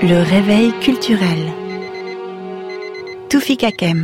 Le réveil culturel. Toufik Hakem.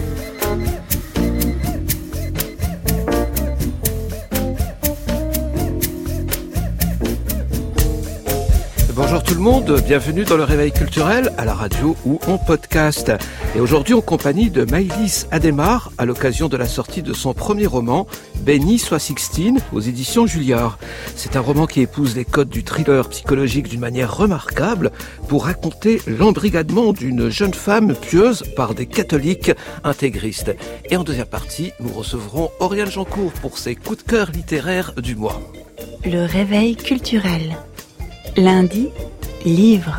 Bonjour tout le monde, bienvenue dans le Réveil culturel à la radio ou en podcast. Et aujourd'hui en compagnie de Maëlys Adhémar à l'occasion de la sortie de son premier roman Béni soit Sixtine aux éditions Julliard. C'est un roman qui épouse les codes du thriller psychologique d'une manière remarquable pour raconter l'embrigadement d'une jeune femme pieuse par des catholiques intégristes. Et en deuxième partie, nous recevrons Oriane Jancourt pour ses coups de cœur littéraires du mois. Le réveil culturel. Lundi, livre.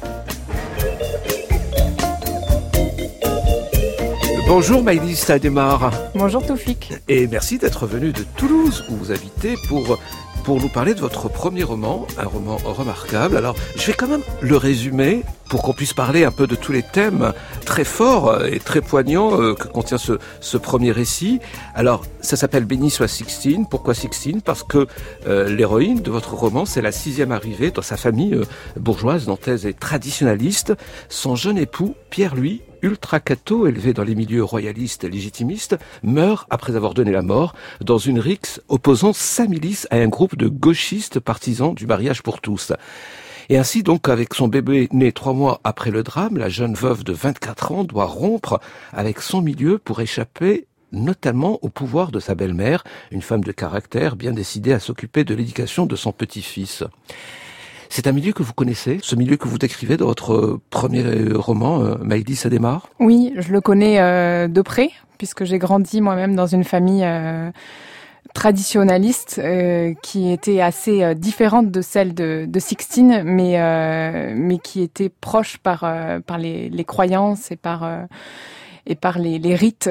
Bonjour Maëlys Adhémar. Bonjour Toufik. Et merci d'être venu de Toulouse où vous habitez pour nous parler de votre premier roman, un roman remarquable. Alors, je vais quand même le résumer pour qu'on puisse parler un peu de tous les thèmes très forts et très poignants que contient ce premier récit. Alors, ça s'appelle Béni soit Sixtine. Pourquoi Sixtine ? Parce que l'héroïne de votre roman, c'est la 6e arrivée dans sa famille bourgeoise, nantaise et traditionnaliste. Son jeune époux, Pierre-Louis, ultra-catho, élevé dans les milieux royalistes et légitimistes, meurt après avoir donné la mort dans une rixe opposant sa milice à un groupe de gauchistes partisans du mariage pour tous. Et ainsi donc, avec son bébé né 3 mois après le drame, la jeune veuve de 24 ans doit rompre avec son milieu pour échapper notamment au pouvoir de sa belle-mère, une femme de caractère bien décidée à s'occuper de l'éducation de son petit-fils. C'est un milieu que vous connaissez, ce milieu que vous décrivez dans votre premier roman, Maëlys Adhémar ? Oui, je le connais de près, puisque j'ai grandi moi-même dans une famille traditionnaliste qui était assez différente de celle de Sixtine, mais qui était proche par les croyances et par les rites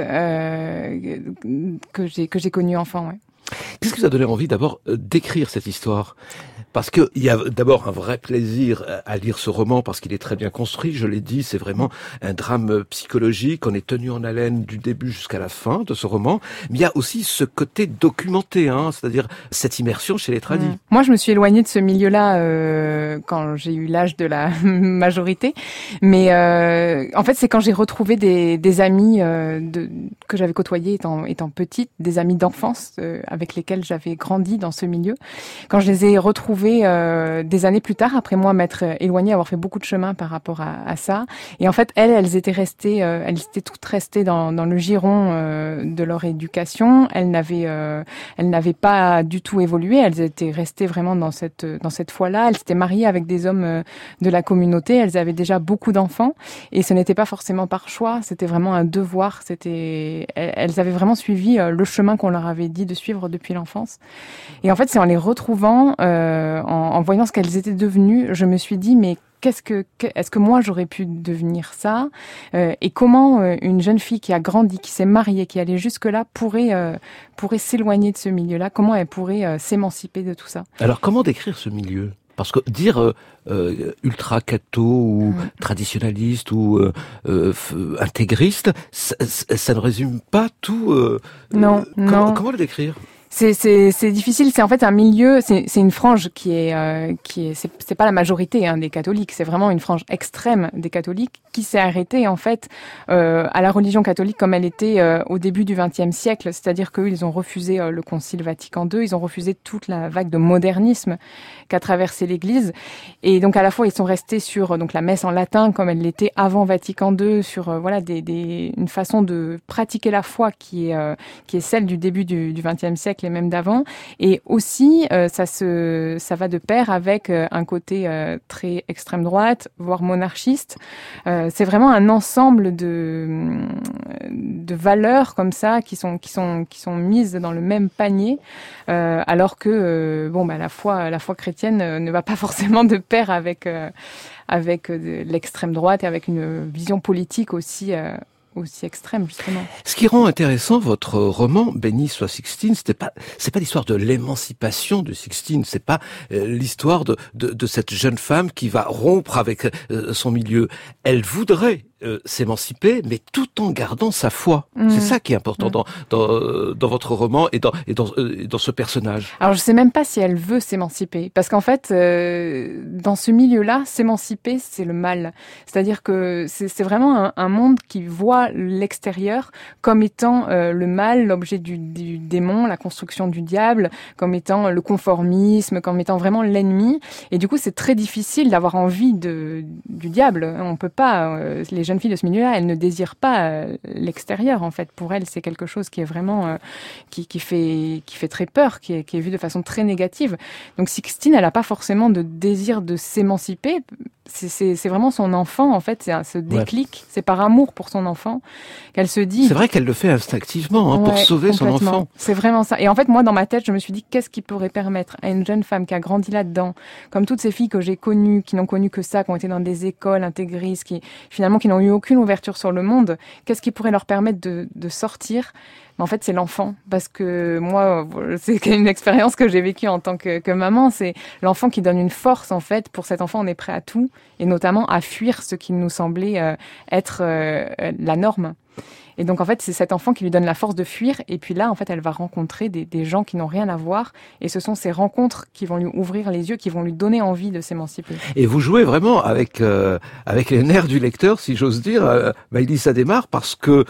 que j'ai connus enfant. Ouais. Qu'est-ce qui vous a donné envie d'abord d'écrire cette histoire ? Parce qu'il y a d'abord un vrai plaisir à lire ce roman, parce qu'il est très bien construit, je l'ai dit, c'est vraiment un drame psychologique, on est tenu en haleine du début jusqu'à la fin de ce roman, mais il y a aussi ce côté documenté, c'est-à-dire cette immersion chez les tradis. Moi, je me suis éloignée de ce milieu-là quand j'ai eu l'âge de la majorité, mais en fait, c'est quand j'ai retrouvé des amis que j'avais côtoyés étant petite, des amis d'enfance avec lesquels j'avais grandi dans ce milieu. Quand je les ai retrouvés des années plus tard, après moi m'être éloignée, avoir fait beaucoup de chemin par rapport à ça, et en fait elles étaient toutes restées dans le giron de leur éducation. Elles n'avaient pas du tout évolué. Elles étaient restées vraiment dans cette foi-là. Elles s'étaient mariées avec des hommes de la communauté. Elles avaient déjà beaucoup d'enfants, et ce n'était pas forcément par choix. C'était vraiment un devoir. Elles avaient vraiment suivi le chemin qu'on leur avait dit de suivre depuis l'enfance. Et en fait, c'est en les retrouvant, en voyant ce qu'elles étaient devenues, je me suis dit, mais est-ce que moi j'aurais pu devenir ça, et comment une jeune fille qui a grandi, qui s'est mariée, qui allait jusque-là pourrait s'éloigner de ce milieu-là, comment elle pourrait s'émanciper de tout ça. Alors comment décrire ce milieu ? Parce que dire ultra-catho ou traditionnaliste ou intégriste, ça ne résume pas tout. Non. Comment le décrire ? C'est difficile. C'est en fait un milieu. C'est une frange qui est c'est pas la majorité des catholiques. C'est vraiment une frange extrême des catholiques qui s'est arrêtée en fait à la religion catholique comme elle était au début du XXe siècle. C'est-à-dire qu'eux, ils ont refusé le Concile Vatican II. Ils ont refusé toute la vague de modernisme qu'a traversé l'Église. Et donc à la fois ils sont restés sur donc la messe en latin comme elle l'était avant Vatican II, sur une façon de pratiquer la foi qui est celle du début du XXe siècle et même d'avant, et aussi ça va de pair avec un côté très extrême droite, voire monarchiste. C'est vraiment un ensemble de valeurs comme ça qui sont mises dans le même panier, alors que la foi chrétienne ne va pas forcément de pair avec l'extrême droite et avec une vision politique aussi extrême, justement. Ce qui rend intéressant votre roman, Béni soit Sixtine, c'est pas l'histoire de l'émancipation de Sixtine, c'est pas l'histoire de cette jeune femme qui va rompre avec son milieu. Elle voudrait s'émanciper, mais tout en gardant sa foi. C'est ça qui est important dans votre roman et dans ce personnage. Alors je sais même pas si elle veut s'émanciper, parce qu'en fait, dans ce milieu-là, s'émanciper, c'est le mal. C'est-à-dire que c'est vraiment un monde qui voit l'extérieur comme étant le mal, l'objet du démon, la construction du diable, comme étant le conformisme, comme étant vraiment l'ennemi. Et du coup, c'est très difficile d'avoir envie du diable. On peut pas. Les jeunes filles de ce milieu-là, elles ne désirent pas l'extérieur. En fait, pour elles, c'est quelque chose qui est vraiment qui fait très peur, qui est vu de façon très négative. Donc Sixtine, elle a pas forcément de désir de s'émanciper. C'est vraiment son enfant, en fait, c'est ce déclic, c'est par amour pour son enfant qu'elle se dit... C'est vrai qu'elle le fait instinctivement, pour sauver son enfant. C'est vraiment ça. Et en fait, moi, dans ma tête, je me suis dit, qu'est-ce qui pourrait permettre à une jeune femme qui a grandi là-dedans, comme toutes ces filles que j'ai connues, qui n'ont connu que ça, qui ont été dans des écoles intégristes, qui n'ont eu aucune ouverture sur le monde, qu'est-ce qui pourrait leur permettre de sortir ? En fait, c'est l'enfant, parce que moi, c'est une expérience que j'ai vécue en tant que maman, c'est l'enfant qui donne une force, en fait. Pour cet enfant, on est prêt à tout, et notamment à fuir ce qui nous semblait être la norme. Et donc, en fait, c'est cet enfant qui lui donne la force de fuir. Et puis là, en fait, elle va rencontrer des gens qui n'ont rien à voir. Et ce sont ces rencontres qui vont lui ouvrir les yeux, qui vont lui donner envie de s'émanciper. Et vous jouez vraiment avec les nerfs du lecteur, si j'ose dire, Maëlys Adhémar, parce que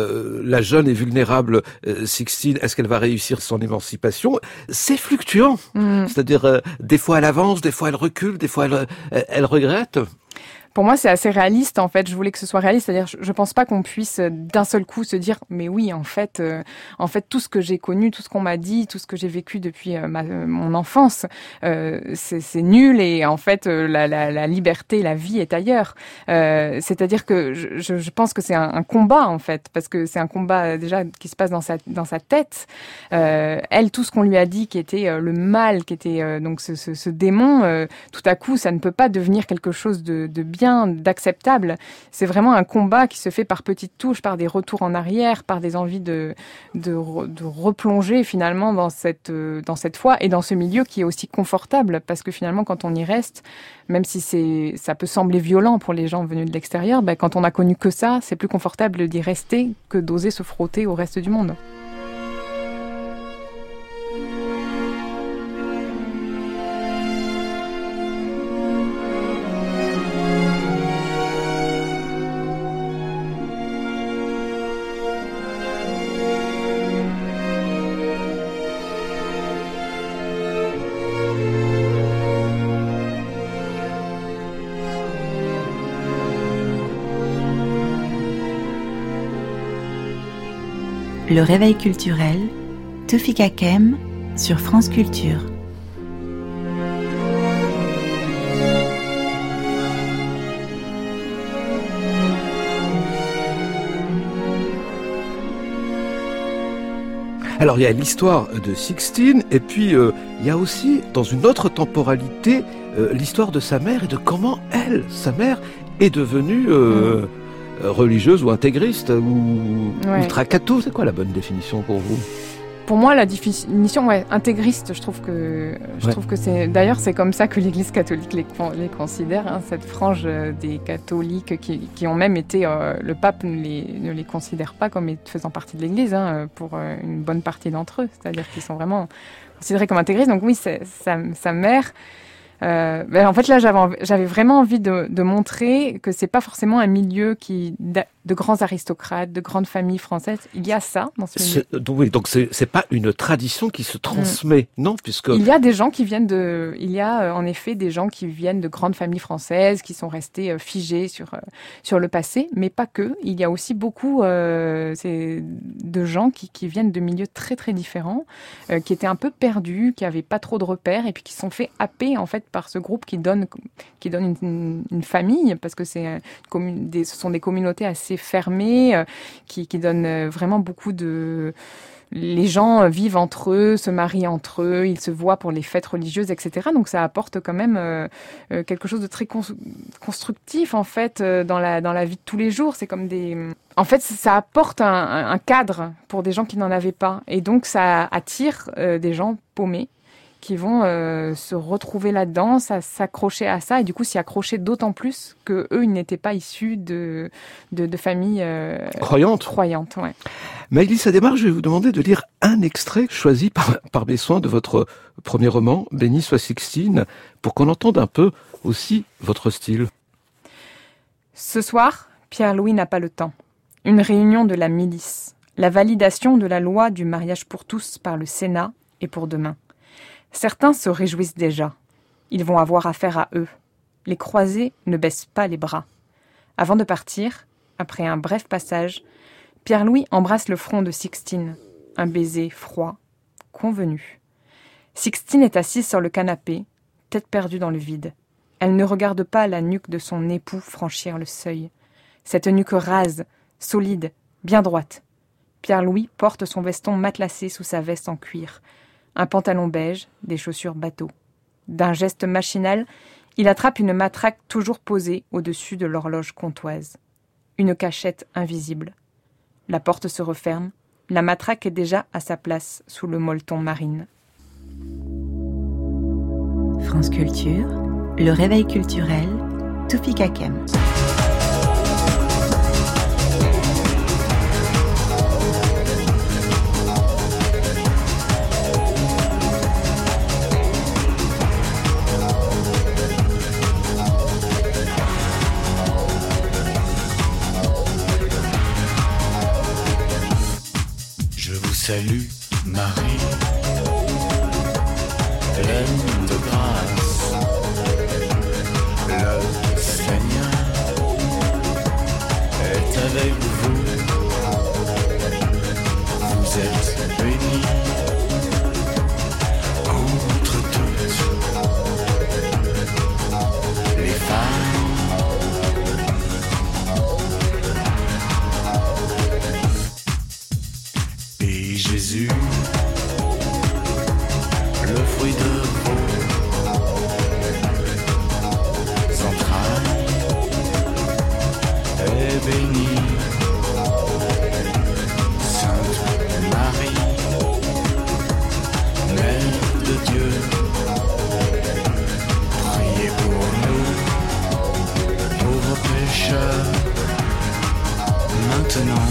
la jeune et vulnérable Sixtine, est-ce qu'elle va réussir son émancipation ? C'est fluctuant. C'est-à-dire, des fois elle avance, des fois elle recule, des fois elle regrette. Pour moi, c'est assez réaliste, en fait. Je voulais que ce soit réaliste, c'est-à-dire, je pense pas qu'on puisse d'un seul coup se dire, mais oui, en fait, tout ce que j'ai connu, tout ce qu'on m'a dit, tout ce que j'ai vécu depuis mon enfance, c'est nul et en fait, la liberté, la vie est ailleurs. C'est-à-dire que je pense que c'est un combat, en fait, parce que c'est un combat déjà qui se passe dans sa tête. Elle, tout ce qu'on lui a dit, qui était le mal, qui était donc ce démon, tout à coup, ça ne peut pas devenir quelque chose de bien, d'acceptable. C'est vraiment un combat qui se fait par petites touches, par des retours en arrière, par des envies de replonger finalement dans cette foi et dans ce milieu qui est aussi confortable, parce que finalement quand on y reste, même si ça peut sembler violent pour les gens venus de l'extérieur, quand on a connu que ça, c'est plus confortable d'y rester que d'oser se frotter au reste du monde. Le réveil culturel, Toufik Hakem sur France Culture. Alors il y a l'histoire de Sixtine et puis il y a aussi dans une autre temporalité l'histoire de sa mère et de comment sa mère est devenue religieuse ou intégriste ou ultra-catho. C'est quoi la bonne définition pour vous ? Pour moi, la définition, intégriste, je trouve que c'est... D'ailleurs, c'est comme ça que l'Église catholique les considère, cette frange des catholiques qui ont même été... le pape ne les considère pas comme faisant partie de l'Église, pour une bonne partie d'entre eux. C'est-à-dire qu'ils sont vraiment considérés comme intégristes. Donc oui, c'est sa mère... en fait, là, j'avais vraiment envie de montrer que c'est pas forcément un milieu de grands aristocrates, de grandes familles françaises. Il y a ça dans ce milieu. Oui, donc c'est pas une tradition qui se transmet, non, puisque il y a des gens qui viennent il y a en effet des gens qui viennent de grandes familles françaises, qui sont restés figés sur le passé, mais pas que. Il y a aussi beaucoup de gens qui viennent de milieux très très différents, qui étaient un peu perdus, qui avaient pas trop de repères et puis qui se sont fait happer en fait par ce groupe qui donne une famille, parce que ce sont des communautés assez fermées, qui donnent vraiment beaucoup de... Les gens vivent entre eux, se marient entre eux, ils se voient pour les fêtes religieuses, etc. Donc ça apporte quand même quelque chose de très constructif en fait dans la vie de tous les jours. C'est comme en fait, ça apporte un cadre pour des gens qui n'en avaient pas, et donc ça attire des gens paumés qui vont se retrouver là-dedans, s'accrocher à ça, et du coup s'y accrocher d'autant plus que eux, ils n'étaient pas issus de familles croyantes. Ouais. Maëlys Adhémar, je vais vous demander de lire un extrait choisi par Bessoin de votre premier roman, Béni soit Sixtine, pour qu'on entende un peu aussi votre style. Ce soir, Pierre-Louis n'a pas le temps. Une réunion de la milice. La validation de la loi du mariage pour tous par le Sénat est pour demain. Certains se réjouissent déjà. Ils vont avoir affaire à eux. Les croisés ne baissent pas les bras. Avant de partir, après un bref passage, Pierre-Louis embrasse le front de Sixtine. Un baiser froid, convenu. Sixtine est assise sur le canapé, tête perdue dans le vide. Elle ne regarde pas la nuque de son époux franchir le seuil. Cette nuque rase, solide, bien droite. Pierre-Louis porte son veston matelassé sous sa veste en cuir. Un pantalon beige, des chaussures bateau. D'un geste machinal, il attrape une matraque toujours posée au-dessus de l'horloge comtoise. Une cachette invisible. La porte se referme. La matraque est déjà à sa place sous le molleton marine. France Culture, le réveil culturel, Tawfik Kakem. Salut Marie, pleine de grâce, le Seigneur est avec vous, vous êtes bénie entre toutes les femmes. Jésus, le fruit de vos entrailles est béni. Sainte Marie, Mère de Dieu, priez pour nous, pauvres pécheurs, maintenant.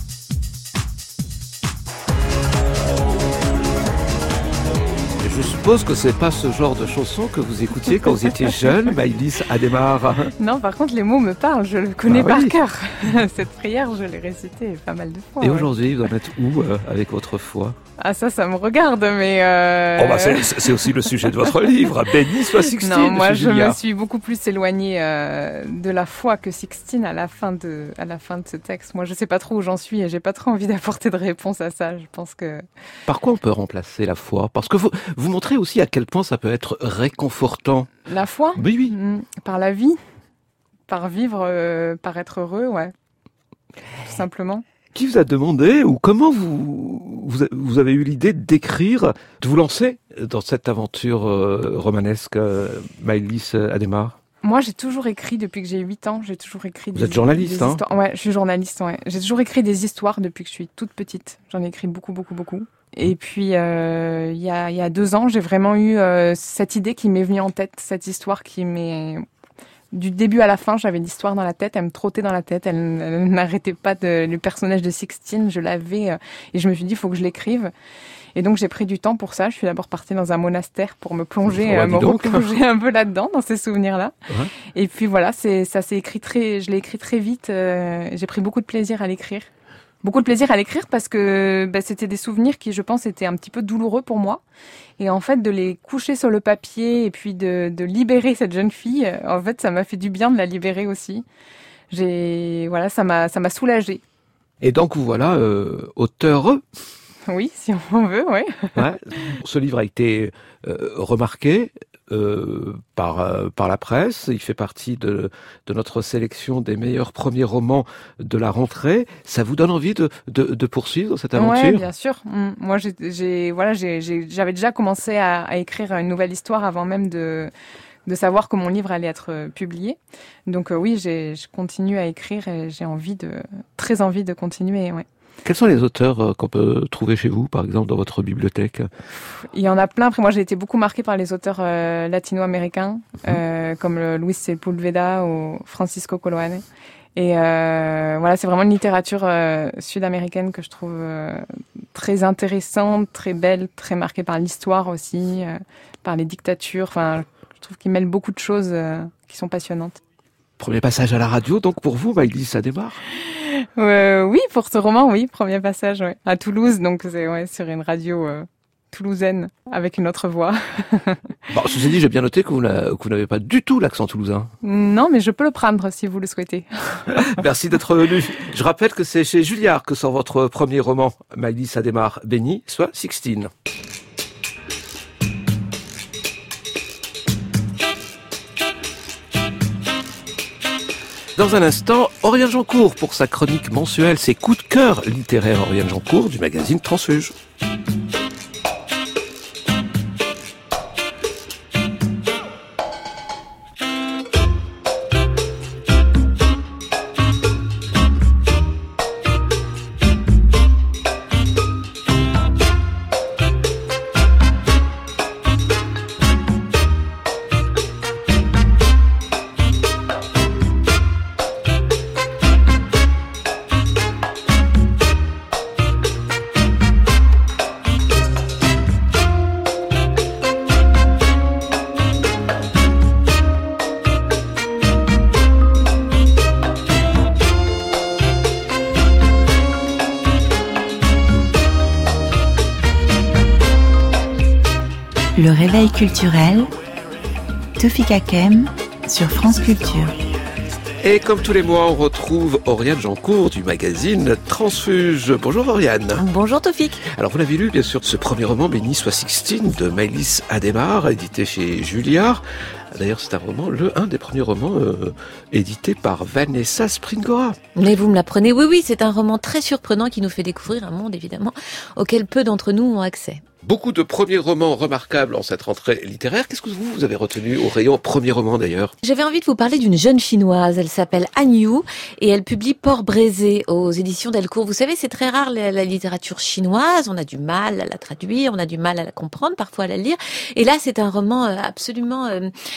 Je suppose que c'est pas ce genre de chanson que vous écoutiez quand vous étiez jeune, Maëlys Adhémar. Non, par contre, les mots me parlent, je le connais par cœur. Cette prière, je l'ai récitée pas mal de fois. Et aujourd'hui, vous en êtes où avec votre foi ? Ah, ça me regarde, mais... c'est aussi le sujet de votre livre, Béni soit Sixtine. Non, moi, je me suis beaucoup plus éloignée de la foi que Sixtine à la fin de ce texte. Moi, je sais pas trop où j'en suis et j'ai pas trop envie d'apporter de réponse à ça. Je pense que... Par quoi on peut remplacer la foi ? Parce que vous montrez aussi à quel point ça peut être réconfortant. La foi ? Oui. Par la vie. Par vivre, par être heureux, ouais. Tout simplement. Qui vous a demandé ou comment vous avez eu l'idée d'écrire, de vous lancer dans cette aventure romanesque, Maëlys Adhémar ? Moi, j'ai toujours écrit depuis que j'ai 8 ans. J'ai toujours écrit Vous êtes journaliste, hein ? Ouais, je suis journaliste, ouais. J'ai toujours écrit des histoires depuis que je suis toute petite. J'en ai écrit beaucoup. Et puis, il y a 2 ans, j'ai vraiment eu cette idée qui m'est venue en tête, cette histoire qui m'est... Du début à la fin, j'avais l'histoire dans la tête, elle me trottait dans la tête, elle n'arrêtait pas le personnage de Sixtine, je l'avais, et je me suis dit, il faut que je l'écrive. Et donc, j'ai pris du temps pour ça. Je suis d'abord partie dans un monastère pour me replonger un peu là-dedans, dans ces souvenirs-là. Ouais. Et puis voilà, je l'ai écrit très vite, j'ai pris beaucoup de plaisir à l'écrire. Beaucoup de plaisir à l'écrire parce que c'était des souvenirs qui, je pense, étaient un petit peu douloureux pour moi. Et en fait, de les coucher sur le papier et puis de libérer cette jeune fille, en fait, ça m'a fait du bien de la libérer aussi. Ça m'a soulagée. Et donc, voilà, auteur. Oui, si on veut, oui. Ouais. Ce livre a été remarqué par la presse. Il fait partie de notre sélection des meilleurs premiers romans de la rentrée. Ça vous donne envie de poursuivre cette aventure ? Oui, bien sûr. Moi, j'avais déjà commencé à écrire une nouvelle histoire avant même de savoir que mon livre allait être publié. Donc oui, je continue à écrire et j'ai très envie de continuer, ouais. Quels sont les auteurs qu'on peut trouver chez vous, par exemple, dans votre bibliothèque? Il y en a plein. Après, moi, j'ai été beaucoup marquée par les auteurs latino-américains, comme Luis Sepúlveda ou Francisco Coloane. Et voilà, c'est vraiment une littérature sud-américaine que je trouve très intéressante, très belle, très marquée par l'histoire aussi, par les dictatures. Enfin, je trouve qu'il mêle beaucoup de choses qui sont passionnantes. Premier passage à la radio, donc pour vous, Maëlys Adhémar? Oui, pour ce roman, oui, premier passage, ouais. À Toulouse, donc c'est sur une radio toulousaine avec une autre voix. Bon, ceci dit, j'ai bien noté que vous n'avez pas du tout l'accent toulousain. Non, mais je peux le prendre si vous le souhaitez. Merci d'être venu. Je rappelle que c'est chez Julliard que sort votre premier roman, Maëlys Adhémar Béni, soit 16. Dans un instant, Oriane Jancourt pour sa chronique mensuelle, ses coups de cœur littéraires. Oriane Jancourt du magazine Transfuge. Le réveil culturel, Toufik Hakem sur France Culture. Et comme tous les mois, on retrouve Oriane Jancourt du magazine Transfuge. Bonjour Oriane. Bonjour Toufik. Alors vous l'avez lu bien sûr, ce premier roman, Béni soit 16, de Maëlys Adhémar, édité chez Julliard. D'ailleurs, c'est un des premiers romans édités par Vanessa Springora. Mais vous me l'apprenez, oui, c'est un roman très surprenant qui nous fait découvrir un monde, évidemment, auquel peu d'entre nous ont accès. Beaucoup de premiers romans remarquables en cette rentrée littéraire. Qu'est-ce que vous avez retenu au rayon premier roman d'ailleurs? J'avais envie de vous parler d'une jeune chinoise. Elle s'appelle Han Yu et elle publie Port-Brézé aux éditions Delcourt. Vous savez, c'est très rare la littérature chinoise. On a du mal à la traduire, on a du mal à la comprendre, parfois à la lire. Et là, c'est un roman absolument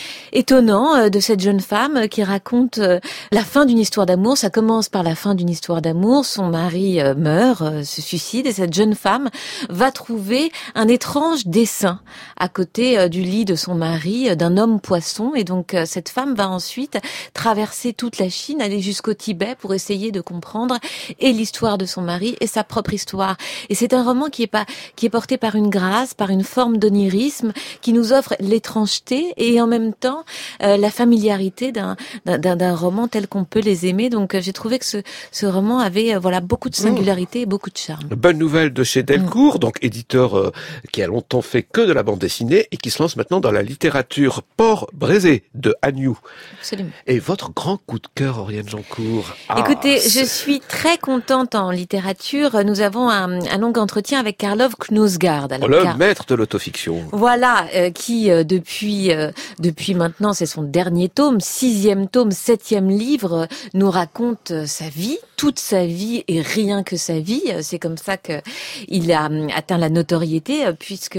étonnant de cette jeune femme qui raconte la fin d'une histoire d'amour. Ça commence par la fin d'une histoire d'amour. Son mari meurt, se suicide et cette jeune femme va trouver un étrange dessin à côté du lit de son mari, d'un homme poisson. Et donc, cette femme va ensuite traverser toute la Chine, aller jusqu'au Tibet pour essayer de comprendre et l'histoire de son mari et sa propre histoire. Et c'est un roman qui est porté par une grâce, par une forme d'onirisme qui nous offre l'étrangeté et en même temps la familiarité d'un roman tel qu'on peut les aimer. Donc, j'ai trouvé que ce roman avait beaucoup de singularité et beaucoup de charme. Bonne nouvelle de chez Delcourt, donc éditeur qui a longtemps fait que de la bande dessinée et qui se lance maintenant dans la littérature. Port-Brézé de Han Yu. Absolument. Et votre grand coup de cœur, Oriane Jancourt? Écoutez, je suis très contente en littérature. Nous avons un long entretien avec Karlov Knausgaard. Le maître de l'autofiction. Voilà, qui depuis maintenant, c'est son dernier tome, 6e tome, 7e livre, nous raconte sa vie, toute sa vie et rien que sa vie. C'est comme ça que il a atteint la notoriété, puisque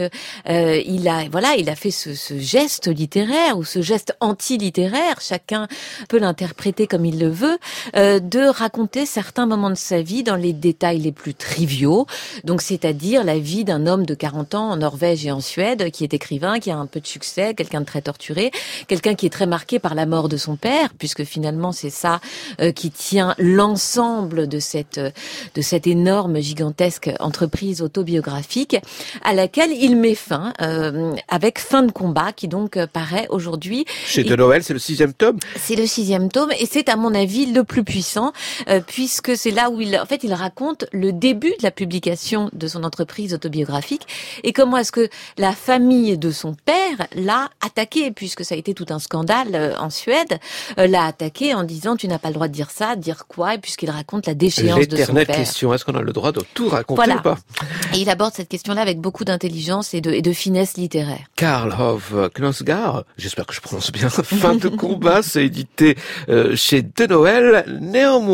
il a fait ce geste littéraire ou ce geste anti-littéraire, chacun peut l'interpréter comme il le veut, de raconter certains moments de sa vie dans les détails les plus triviaux. Donc, c'est-à-dire la vie d'un homme de 40 ans en Norvège et en Suède, qui est écrivain, qui a un peu de succès, quelqu'un de très torturé, quelqu'un qui est très marqué par la mort de son père, puisque finalement c'est ça qui tient l'ensemble de cette énorme, gigantesque entreprise autobiographique à laquelle il met fin avec Fin de combat, qui donc paraît aujourd'hui. Chez De Noël, c'est le 6e tome. C'est le 6e tome et c'est à mon avis le plus puissant puisque c'est là où il raconte le début de la publication de son entreprise autobiographique et comment est-ce que la famille de son père l'a attaqué, puisque ça a été tout un scandale en Suède, l'a attaqué en disant tu n'as pas le droit de dire ça, dire quoi, et puisqu'il raconte la déchéance de son père. L'éternelle question, est-ce qu'on a le droit de tout raconter ou pas? Et il aborde cette question-là avec beaucoup d'intelligence et de finesse littéraire. Karlov Knausgaard, j'espère que je prononce bien, Fin de combat, c'est édité chez De Noël. Néanmoins,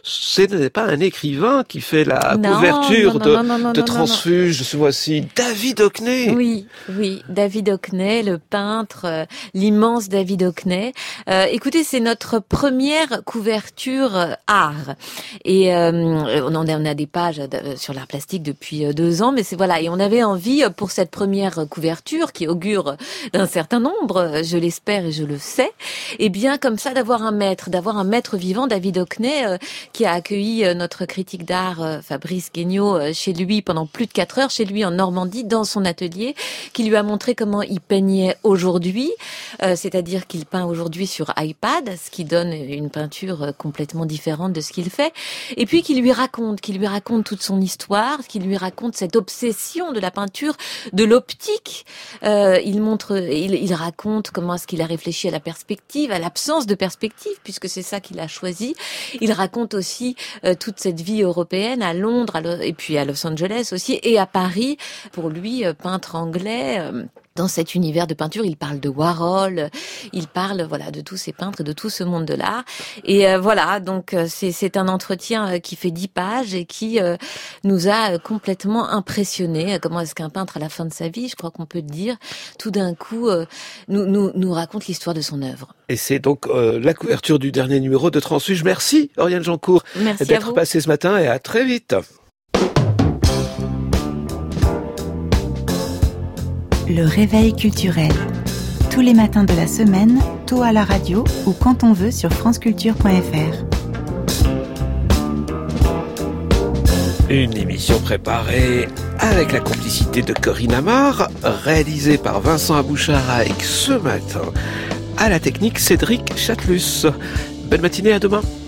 ce n'est pas un écrivain qui fait la couverture de Transfuge ce mois-ci. David Hockney. Oui, David Hockney, le peintre, l'immense David Hockney. Écoutez, c'est notre première couverture art. Et on a des pages sur l'art plastique depuis 2 ans, mais c'est voilà. Et on avait envie, pour cette première couverture, qui augure d'un certain nombre, je l'espère et je le sais, et bien comme ça d'avoir un maître vivant, David Hockney, qui a accueilli notre critique d'art Fabrice Guignot chez lui pendant plus de 4 heures, chez lui en Normandie, dans son atelier, qui lui a montré comment il peignait aujourd'hui, c'est-à-dire qu'il peint aujourd'hui sur iPad, ce qui donne une peinture complètement différente de ce qu'il fait, et puis qui lui raconte toute son histoire, qui lui raconte cette obsession de la peinture, de l'optique. Il raconte comment est-ce qu'il a réfléchi à la perspective, à l'absence de perspective, puisque c'est ça qu'il a choisi. Il raconte aussi toute cette vie européenne à Londres, et puis à Los Angeles aussi, et à Paris. Pour lui, peintre anglais, dans cet univers de peinture, il parle de Warhol, il parle voilà de tous ces peintres, de tout ce monde de l'art. Et voilà, donc c'est un entretien qui fait 10 pages et qui nous a complètement impressionnés. Comment est-ce qu'un peintre, à la fin de sa vie, je crois qu'on peut le dire, tout d'un coup nous raconte l'histoire de son œuvre. Et c'est donc la couverture du dernier numéro de Transfuge. Merci Oriane Jancourt d'être passée ce matin et à très vite. Le réveil culturel. Tous les matins de la semaine, tôt à la radio ou quand on veut sur franceculture.fr. Une émission préparée avec la complicité de Corinne Amar, réalisée par Vincent Abouchard avec ce matin à la technique Cédric Chatelus. Belle matinée, à demain.